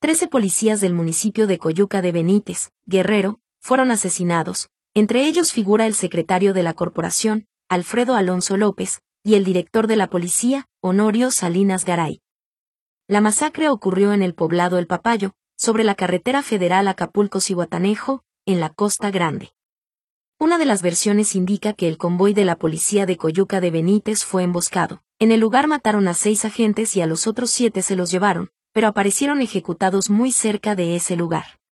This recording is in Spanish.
13 policías del municipio de Coyuca de Benítez, Guerrero, fueron asesinados. Entre ellos figura el secretario de la corporación, Alfredo Alonso López, y el director de la policía, Honorio Salinas Garay. La masacre ocurrió en el poblado El Papayo, sobre la carretera federal Acapulco-Zihuatanejo, en la Costa Grande. Una de las versiones indica que el convoy de la policía de Coyuca de Benítez fue emboscado. En el lugar mataron a 6 agentes y a los otros 7 se los llevaron, pero aparecieron ejecutados muy cerca de ese lugar.